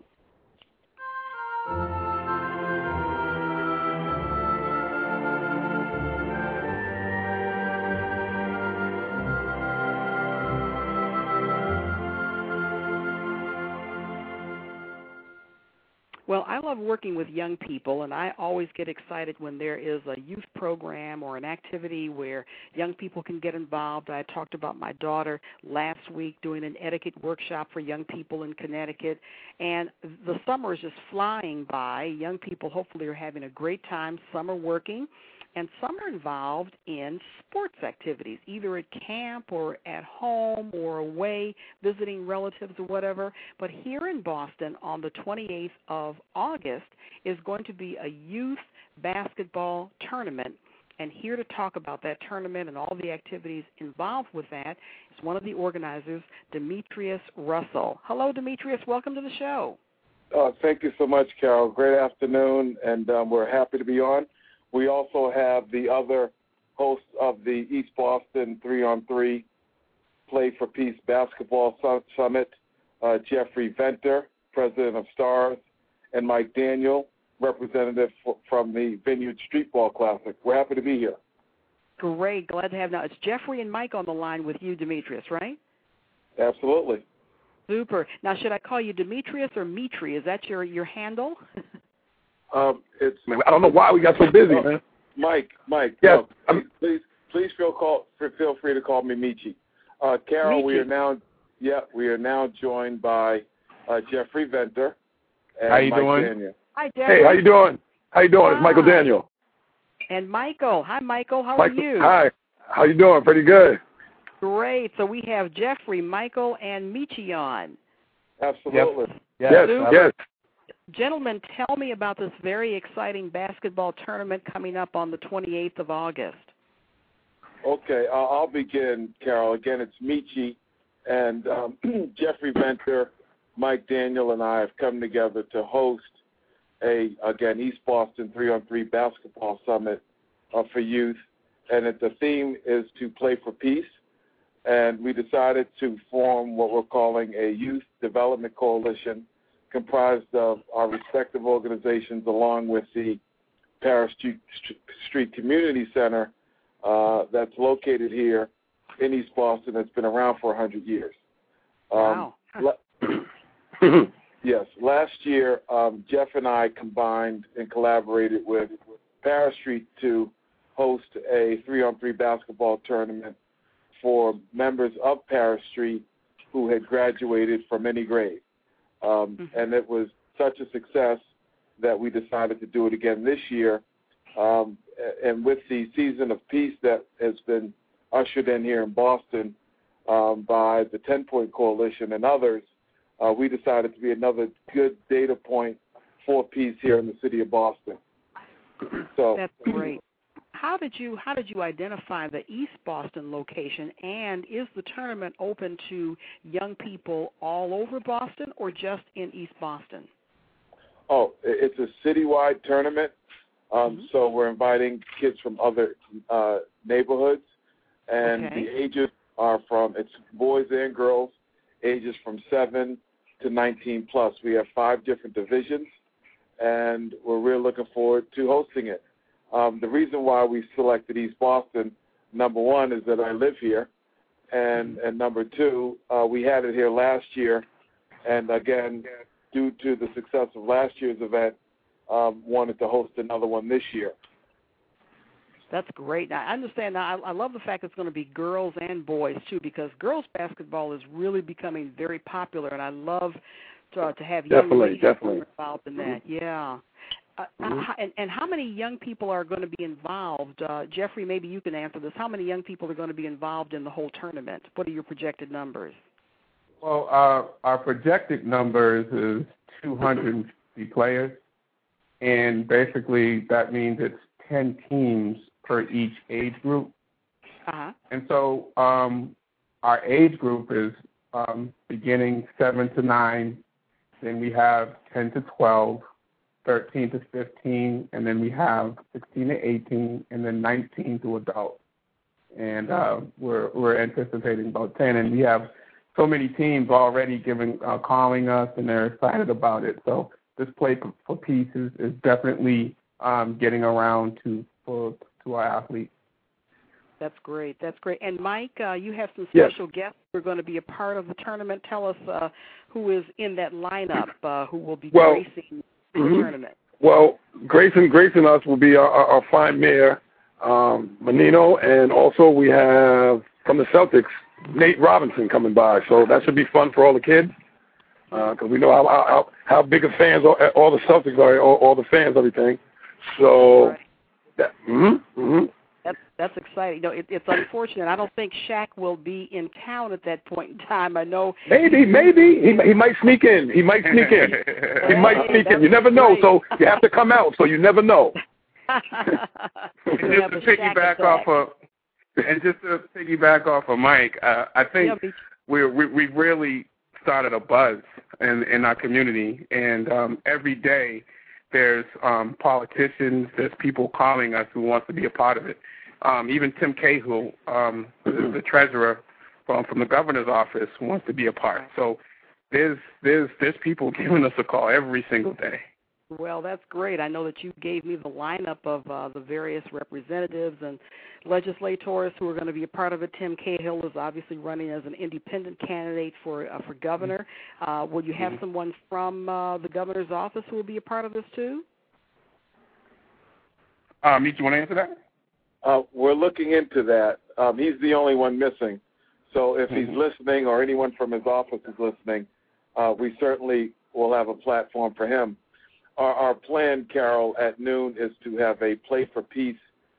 Well, I love working with young people, and I always get excited when there is a youth program or an activity where young people can get involved. I talked about my daughter last week doing an etiquette workshop for young people in Connecticut, and the summer is just flying by. Young people hopefully are having a great time summer working, and some are involved in sports activities, either at camp or at home or away visiting relatives or whatever. But here in Boston on the twenty-eighth of August is going to be a youth basketball tournament. And here to talk about that tournament and all the activities involved with that is one of the organizers, Demetrius Russell. Hello, Demetrius. Welcome to the show. Uh, thank you so much, Carol. Great afternoon, and um, we're happy to be on. We also have the other host of the East Boston three on three Play for Peace Basketball Summit, uh, Jeffrey Venter, president of STARS, and Mike Daniel, representative f- from the Vineyard Streetball Classic. We're happy to be here. Great. Glad to have now. It's Jeffrey and Mike on the line with you, Demetrius, right? Absolutely. Super. Now, should I call you Demetrius or Mitri? Is that your, your handle? Um, it's. I don't know why we got so busy, man. Mike, Mike. Yes. No, please, please feel call, feel free to call me Michi. Uh, Carol, Michi. we are now, yeah, we are now joined by uh, Jeffrey Venter and how you Mike doing? Daniel. Hi, Jeffrey. Hey, how you doing? How you doing? Hi. It's Michael Daniel. And Michael. Hi, Michael. How Michael, are you? Hi. How you doing? Pretty good. Great. So we have Jeffrey, Michael, and Michi on. Absolutely. Yep. Yes, Super. yes. Gentlemen, tell me about this very exciting basketball tournament coming up on the twenty-eighth of August. Okay, uh, I'll begin, Carol. Again, it's Michi, and um, Jeffrey Venter, Mike Daniel, and I have come together to host a, again, East Boston three on three basketball summit uh, for youth, and it, the theme is to play for peace, and we decided to form what we're calling a youth development coalition comprised of our respective organizations along with the Paris Street Community Center uh, that's located here in East Boston that's been around for one hundred years. Um, Wow. la- yes, last year um, Jeff and I combined and collaborated with Paris Street to host a three on three basketball tournament for members of Paris Street who had graduated from any grade. Um, mm-hmm. And it was such a success that we decided to do it again this year. Um, and with the season of peace that has been ushered in here in Boston um, by the Ten Point Coalition and others, uh, we decided to be another good data point for peace here in the city of Boston. So that's great. How did you how did you identify the East Boston location, and is the tournament open to young people all over Boston or just in East Boston? Oh, it's a citywide tournament, um, mm-hmm. so we're inviting kids from other uh, neighborhoods, and okay. the ages are from, it's boys and girls, ages from seven to nineteen plus. We have five different divisions, and we're really looking forward to hosting it. Um, the reason why we selected East Boston, number one, is that I live here, and, and number two, uh, we had it here last year, and again, due to the success of last year's event, um, wanted to host another one this year. That's great. Now, I understand. Now, I, I love the fact it's going to be girls and boys, too, because girls basketball is really becoming very popular, and I love to, to have young definitely, ladies definitely. involved in that. Yeah. Uh, mm-hmm. and, and how many young people are going to be involved? Uh, Jeffrey, maybe you can answer this. How many young people are going to be involved in the whole tournament? What are your projected numbers? Well, uh, our projected numbers is two hundred fifty players, and basically that means it's ten teams per each age group. Uh-huh. And so um, our age group is um, beginning seven to nine, then we have ten to twelve, thirteen to fifteen, and then we have sixteen to eighteen, and then nineteen to adult. And uh, we're we're anticipating about ten, and we have so many teams already giving uh, calling us, and they're excited about it. So this Play for Peace is, is definitely um, getting around to for, to our athletes. That's great. That's great. And Mike, uh, you have some yes. special guests who are going to be a part of the tournament. Tell us uh, who is in that lineup, uh, who will be well, gracing the mm-hmm. tournament. Well, gracing, gracing us will be our, our, our fine mayor, um, Menino, and also we have from the Celtics, Nate Robinson coming by. So that should be fun for all the kids because uh, we know how, how how big of fans all, all the Celtics are, all, all the fans, everything. So, right. that, mm-hmm, mm-hmm. That's that's exciting. No, it, it's unfortunate. I don't think Shaq will be in town at that point in time. I know. Maybe, maybe he he might sneak in. He might sneak in. He hey, might sneak in. You never know. Great. So you have to come out. So you never know. And just to piggyback off of, and just to piggyback off of Mike, uh, I think yeah, we we we really started a buzz in in our community, and um, every day there's um, politicians, there's people calling us who wants to be a part of it. Um, even Tim Cahill, um, the, the treasurer from, from the governor's office, wants to be a part. So there's there's there's people giving us a call every single day. Well, that's great. I know that you gave me the lineup of uh, the various representatives and legislators who are going to be a part of it. Tim Cahill is obviously running as an independent candidate for uh, for governor. Uh, will you have mm-hmm. someone from uh, the governor's office who will be a part of this too? Um, you want to answer that? Uh, we're looking into that. Um, he's the only one missing. So if he's listening or anyone from his office is listening, uh, we certainly will have a platform for him. Our, our plan, Carol, at noon is to have a Play for Peace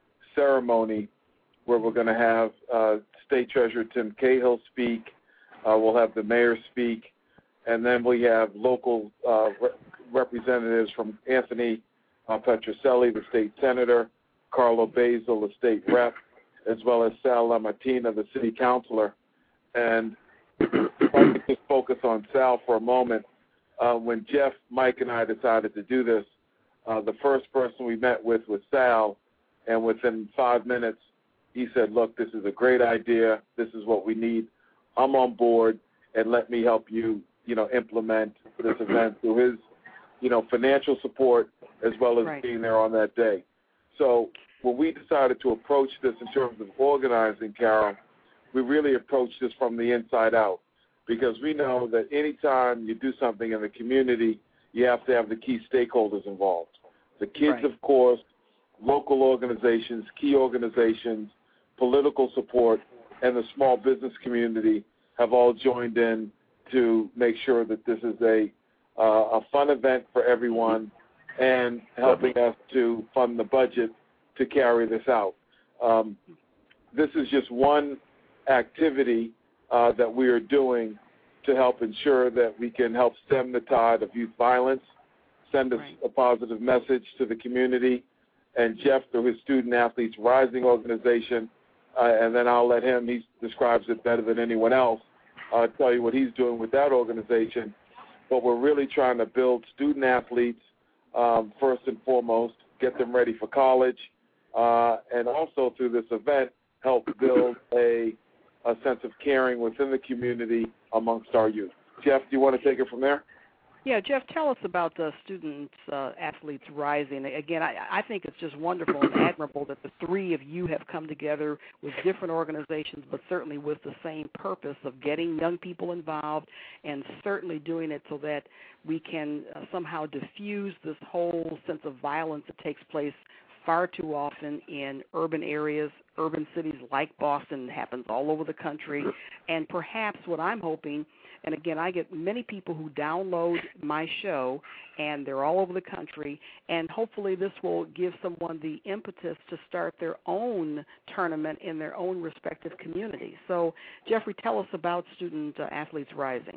ceremony where we're going to have uh, State Treasurer Tim Cahill speak. Uh, we'll have the mayor speak. And then we have local uh, re- representatives from Anthony uh, Petrocelli, the state senator, Carlo Basil, the state rep, as well as Sal LaMartina, the city councilor. And if I could just focus on Sal for a moment, uh, when Jeff, Mike, and I decided to do this, uh, the first person we met with was Sal, and within five minutes, he said, look, this is a great idea. This is what we need. I'm on board, and let me help you, you know, implement this event through his, you know, financial support as well as right. being there on that day. So when we decided to approach this in terms of organizing, Carol, we really approached this from the inside out because we know that anytime you do something in the community, you have to have the key stakeholders involved. The kids, right. of course, local organizations, key organizations, political support, and the small business community have all joined in to make sure that this is a uh, a fun event for everyone and helping us to fund the budget to carry this out. Um, this is just one activity uh, that we are doing to help ensure that we can help stem the tide of youth violence, send us right. a positive message to the community, and Jeff, through his Student Athletes Rising organization, uh, and then I'll let him, he describes it better than anyone else, uh, tell you what he's doing with that organization. But we're really trying to build student athletes um, first and foremost, get them ready for college, uh, and also through this event help build a, a sense of caring within the community amongst our youth. Jeff, do you want to take it from there? Yeah, Jeff, tell us about the students, uh, athletes rising. Again, I, I think it's just wonderful and admirable that the three of you have come together with different organizations, but certainly with the same purpose of getting young people involved and certainly doing it so that we can uh, somehow diffuse this whole sense of violence that takes place far too often in urban areas, urban cities like Boston. It happens all over the country. And perhaps what I'm hoping, and again, I get many people who download my show, and they're all over the country, and hopefully this will give someone the impetus to start their own tournament in their own respective community. So, Jeffrey, tell us about Student uh, Athletes Rising.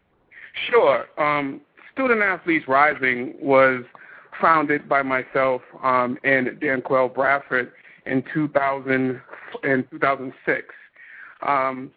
Sure. Um, Student Athletes Rising was founded by myself um, and Danquelle Bradford in two thousand in two thousand six. Um,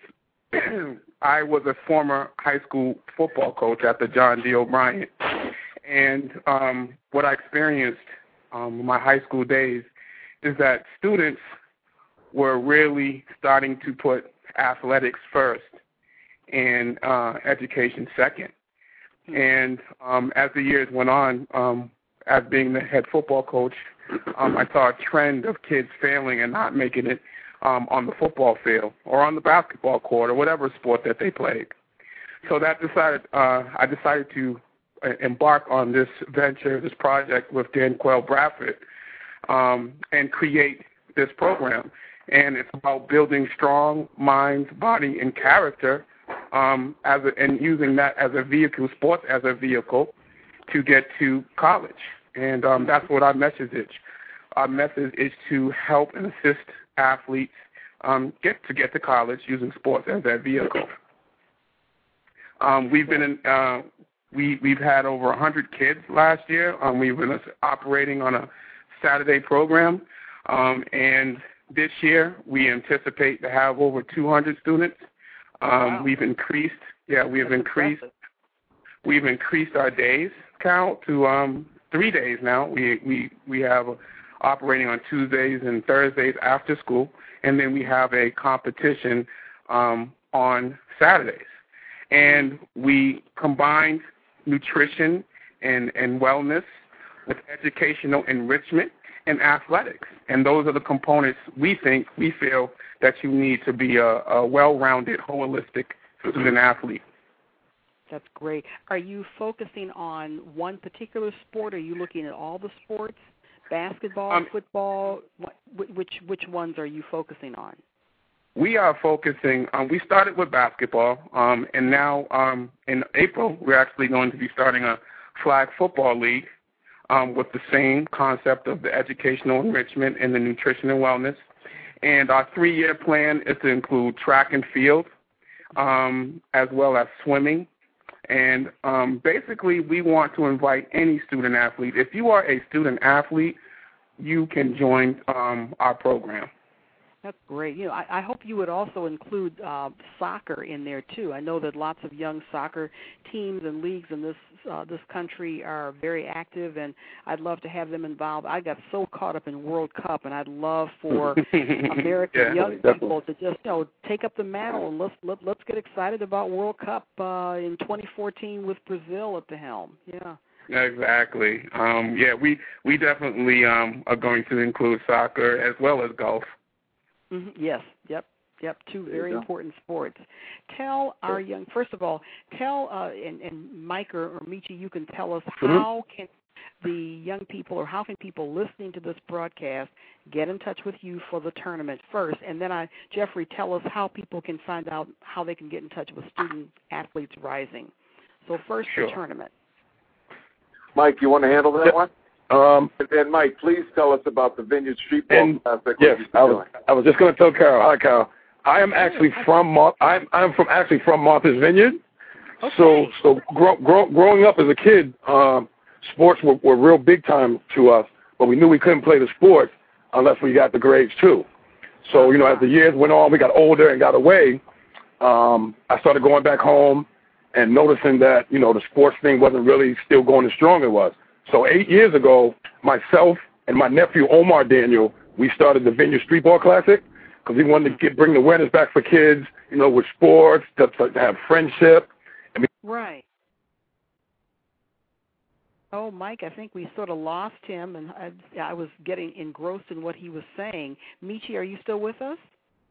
I was a former high school football coach at the John D. O'Brien, and um, what I experienced um, in my high school days is that students were really starting to put athletics first and uh, education second. And um, as the years went on, um, as being the head football coach, um, I saw a trend of kids failing and not making it um, on the football field or on the basketball court or whatever sport that they played. So that decided, uh, I decided to embark on this venture, this project with Danquelle Bradford, um, and create this program. And it's about building strong minds, body, and character, um, as a, and using that as a vehicle, sports as a vehicle, to get to college. And um, that's what our message is. Our message is to help and assist athletes um, get to get to college using sports as that vehicle. Um, we've been in, uh, we we've had over one hundred kids last year. Um, we've been operating on a Saturday program, um, and this year we anticipate to have over two hundred students. Um, wow. We've increased, yeah, we have That's increased. Impressive. We've increased our days count to um, three days now. We we we have operating on Tuesdays and Thursdays after school, and then we have a competition um, on Saturdays. And we combined nutrition and, and wellness with educational enrichment and athletics. And those are the components we think, we feel that you need to be a, a well-rounded, holistic student athlete. That's great. Are you focusing on one particular sport? Are you looking at all the sports? Basketball, um, football? What, which which ones are you focusing on? we are focusing, um, we started with basketball, um, and now um, in April we're actually going to be starting a flag football league um, with the same concept of the educational enrichment and the nutrition and wellness. And our three-year plan is to include track and field, um, as well as swimming. And um, basically we want to invite any student athlete. If you are a student athlete, you can join um, our program. That's great. You know, I, I hope you would also include uh, soccer in there too. I know that lots of young soccer teams and leagues in this uh, this country are very active, and I'd love to have them involved. I got so caught up in World Cup, and I'd love for American yeah, young definitely. people to just you know take up the mantle and let's let, let's get excited about World Cup uh, in twenty fourteen with Brazil at the helm. Yeah. Exactly. Um, yeah, we we definitely um, are going to include soccer as well as golf. Mm-hmm. Yes, yep, yep, two very important sports. Tell our young, first of all, tell, uh, and, and Mike or, or Michi, you can tell us Mm-hmm. how can the young people or how can people listening to this broadcast get in touch with you for the tournament first, and then I, Jeffrey, tell us how people can find out how they can get in touch with Student Athletes Rising. So first, Sure. the tournament. Mike, you want to handle that Yep. one? Um, And then, Mike, please tell us about the Vineyard Street Ball and Classic. yes, I was I was just going to tell Carol. Hi, Carol. I am actually from Mar- I'm I'm from actually from Martha's Vineyard. Okay. So so grow, grow, growing up as a kid, um, sports were, were real big time to us, but we knew we couldn't play the sports unless we got the grades too. So you know, as the years went on, we got older and got away. Um, I started going back home and noticing that you know the sports thing wasn't really still going as strong as it was. So eight years ago, myself and my nephew Omar Daniel, we started the Vineyard Street Ball Classic because we wanted to get, bring the awareness back for kids, you know, with sports, to, to have friendship. And we, Right. Oh, Mike, I think we sort of lost him, and I, I was getting engrossed in what he was saying. Michi, are you still with us?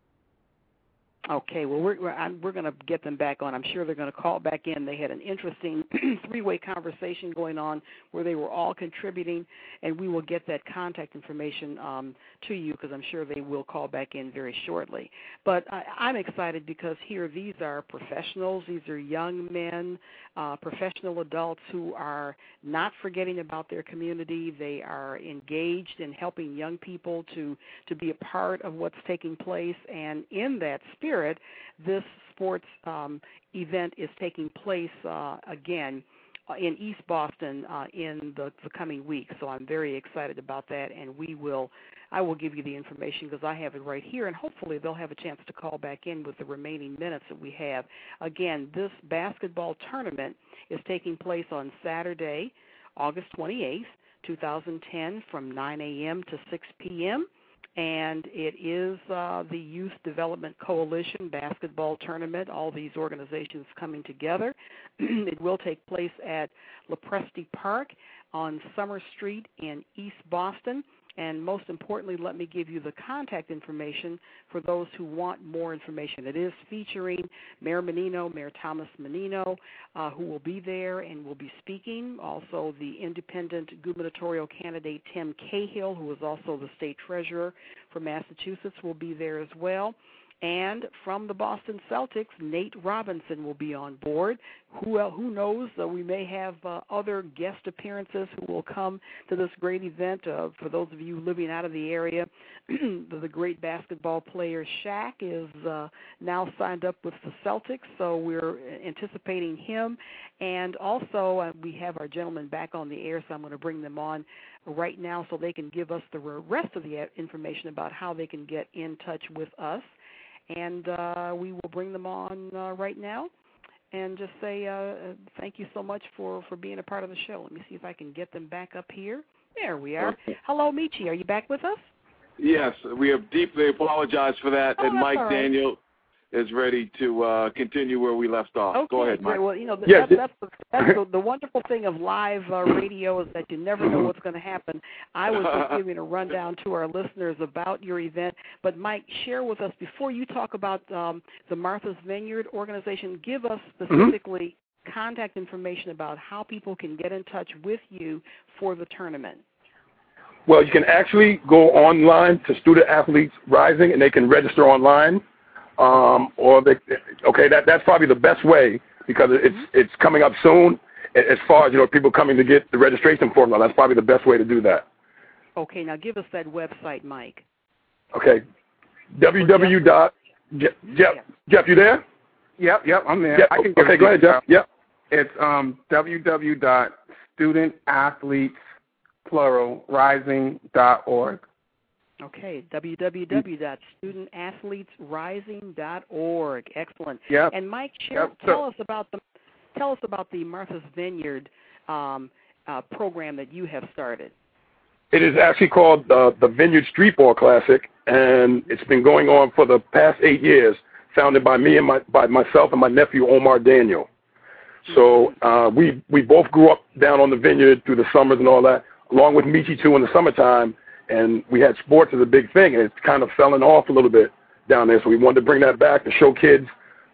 Okay, well, we're we're, I'm, we're going to get them back on. I'm sure they're going to call back in. They had an interesting three-way conversation going on where they were all contributing, and we will get that contact information um, to you because I'm sure they will call back in very shortly. But I, I'm excited because here these are professionals. These are young men, uh, professional adults who are not forgetting about their community. They are engaged in helping young people to, to be a part of what's taking place, and in that spirit, this sports um, event is taking place uh, again uh, in East Boston uh, in the, the coming week. So I'm very excited about that, and we will. I will give you the information because I have it right here, and hopefully they'll have a chance to call back in with the remaining minutes that we have. Again, this basketball tournament is taking place on Saturday, August twenty-eighth, two thousand ten, from nine a.m. to six p.m., and it is uh, the Youth Development Coalition basketball tournament, all these organizations coming together. It will take place at Lopresti Park on Summer Street in East Boston. And most importantly, let me give you the contact information for those who want more information. It is featuring Mayor Menino, Mayor Thomas Menino, uh, who will be there and will be speaking. Also, the independent gubernatorial candidate Tim Cahill, who is also the state treasurer for Massachusetts, will be there as well. And from the Boston Celtics, Nate Robinson will be on board. Who uh, who knows? Uh, we may have uh, other guest appearances who will come to this great event. Uh, for those of you living out of the area, the, the great basketball player Shaq is uh, now signed up with the Celtics, so we're anticipating him. And also, uh, we have our gentlemen back on the air, so I'm going to bring them on right now so they can give us the rest of the information about how they can get in touch with us. And uh, we will bring them on uh, right now and just say uh, thank you so much for, for being a part of the show. Let me see if I can get them back up here. There we are. Okay. Hello, Michi. Are you back with us? Yes, we have deeply apologized for that, Oh, and that's Mike all right. Daniel is ready to uh, continue where we left off. Okay, Go ahead, Mike. great. Well, you know, th- Yes, that, that's, the, that's the, the wonderful thing of live uh, radio is that you never know what's going to happen. I was just giving a rundown to our listeners about your event, but Mike, share with us, before you talk about um, the Martha's Vineyard organization, give us specifically mm-hmm. contact information about how people can get in touch with you for the tournament. Well, you can actually go online to Student Athletes Rising, and they can register online. um, or they, okay, that that's probably the best way because it's mm-hmm. it's coming up soon. As far as you know, people coming to get the registration form, that's probably the best way to do that. Okay, now give us that website, Mike. Okay, www. Dot Jeff, Jeff, Jeff, you there? Yep, yep, I'm there. Yep. I can give okay, go ahead, Jeff. Yep. It's um, www. dot student athletes plural rising dot org. Okay, www. dot student athletes rising dot org. Excellent. Yep. And Mike, share, yep. tell so, us about the tell us about the Martha's Vineyard um, uh, program that you have started. It is actually called uh, the Vineyard Street Ball Classic, and it's been going on for the past eight years. Founded by me and my by myself and my nephew Omar Daniel. So uh, we we both grew up down on the vineyard through the summers and all that, along with Michi too in the summertime. And we had sports as a big thing, and it's kind of fallen off a little bit down there. So we wanted to bring that back to show kids,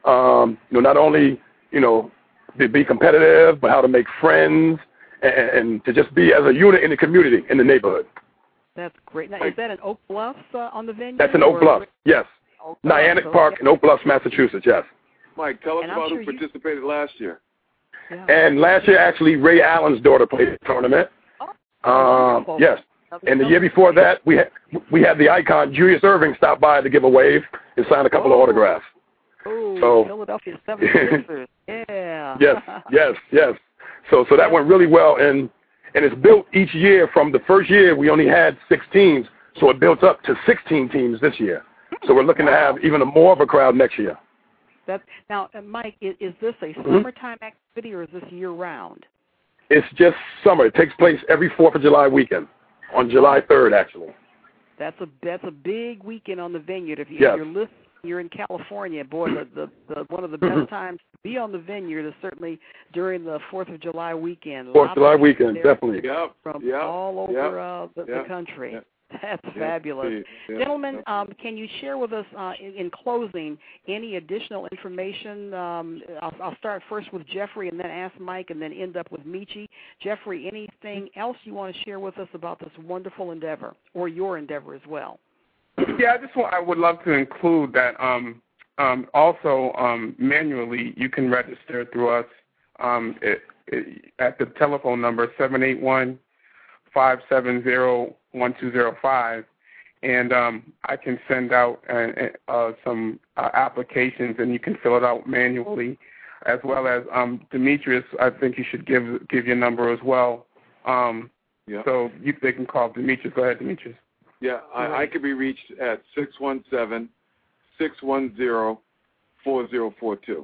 um, you know, not only you know to be competitive, but how to make friends and, and to just be as a unit in the community in the neighborhood. That's great. Now, is that in Oak Bluffs uh, on the vineyard? That's in Oak Bluffs. Yes. Oak Niantic Bluffs, Park okay. in Oak Bluffs, Massachusetts, yes. Mike, tell us and about sure who you... participated last year. Yeah. And last year, actually, Ray Allen's daughter played the tournament. Oh, um, yes. And the year before that, we had, we had the icon, Julius Irving, stop by to give a wave and sign a couple oh. of autographs. Oh, so, Philadelphia seventy-sixers. Yeah. Yes, yes, yes. So so that went really well, and, and it's built each year. From the first year, we only had six teams, so it built up to sixteen teams this year. So we're looking wow. to have even a more of a crowd next year. That's, now, uh, Mike, is, is this a mm-hmm. summertime activity or is this year-round? It's just summer. It takes place every fourth of July weekend, on July third, actually. That's a that's a big weekend on the vineyard. If, you, yes. if you're listening, you're in California, boy, the, the, the one of the best times to be on the vineyard is certainly during the fourth of July weekend. fourth of July weekend, definitely. Yep. From yep. all over yep. uh, the, yep. the country. Yep. That's yep. fabulous. Yep. Gentlemen, um, can you share with us, uh, in, in closing, any additional information? Um, I'll, I'll start first with Jeffrey and then ask Mike and then end up with Michi. Jeffrey, anything else you want to share with us about this wonderful endeavor or your endeavor as well? Yeah, I just want, I would love to include that um, um, also um, manually you can register through us um, it, it, at the telephone number seven eight one, five seven zero, one two zero five, and um, I can send out uh, uh, some uh, applications and you can fill it out manually, as well as um, Demetrius, I think you should give give your number as well. Um, yeah. So you, they can call Demetrius. Go ahead, Demetrius. Yeah, I, I could be reached at six one seven, six one zero, four zero four two.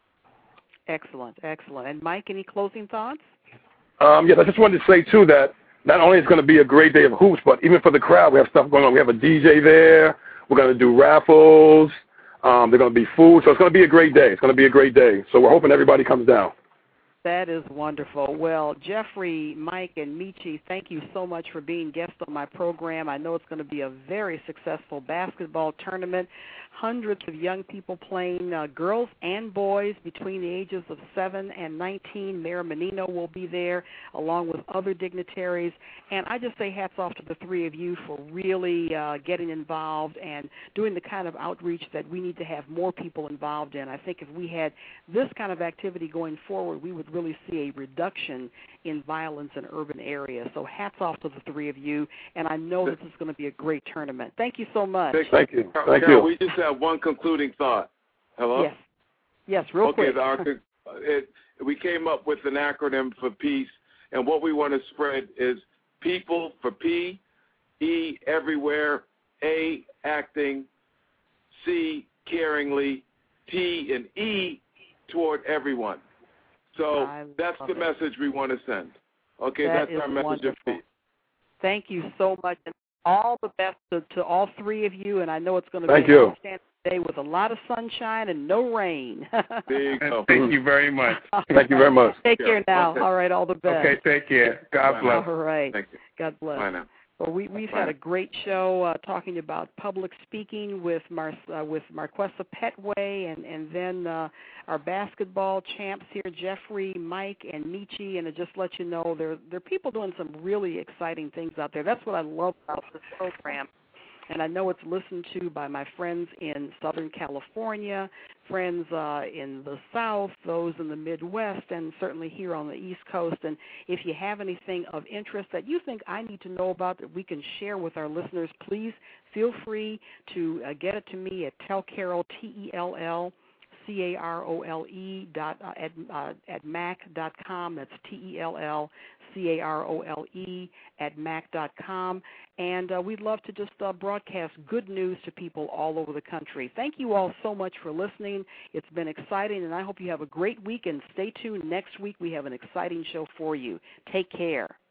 Excellent, excellent. And Mike, any closing thoughts? Um, yes, I just wanted to say, too, that not only is it going to be a great day of hoops, but even for the crowd, we have stuff going on. We have a D J there. We're going to do raffles. Um, there's going to be food. So it's going to be a great day. It's going to be a great day. So we're hoping everybody comes down. That is wonderful. Well, Jeffrey, Mike, and Michi, thank you so much for being guests on my program. I know it's going to be a very successful basketball tournament. Hundreds of young people playing, uh, girls and boys between the ages of seven and nineteen. Mayor Menino will be there, along with other dignitaries. And I just say hats off to the three of you for really uh, getting involved and doing the kind of outreach that we need to have more people involved in. I think if we had this kind of activity going forward, we would really see a reduction in violence in urban areas. So hats off to the three of you, and I know this is going to be a great tournament. Thank you so much. Thank you. Thank Carol, you. We just have one concluding thought. Hello? Yes. Yes, real okay, quick. Our, it, we came up with an acronym for peace, and what we want to spread is people for P, E, everywhere, A, acting, C, caringly, T, and E, toward everyone. So that's the it. message we want to send. Okay, that that's our message wonderful. of peace. Thank you so much. And all the best to, to all three of you, and I know it's going to Thank be you. an outstanding day with a lot of sunshine and no rain. There you go. Thank you very much. Thank you very much. Take care now. Okay. All right, all the best. Okay, take care. God bless. All right. Thank you. God bless. Bye now. Well, we, we've Bye. had a great show uh, talking about public speaking with Mar- uh, with Marquessa Petway, and and then uh, our basketball champs here, Jeffrey, Mike, and Michi. And to just let you know, there there are people doing some really exciting things out there. That's what I love about this program. And I know it's listened to by my friends in Southern California, friends uh, in the South, those in the Midwest, and certainly here on the East Coast. And if you have anything of interest that you think I need to know about that we can share with our listeners, please feel free to uh, get it to me at Tell Carol, T E L L, C A R O L E dot, uh, at, uh, at mac dot com. That's T E L L C A R O L E at mac dot com. And uh, we'd love to just uh, broadcast good news to people all over the country. Thank you all so much for listening. It's been exciting, and I hope you have a great week. And stay tuned. Next week we have an exciting show for you. Take care.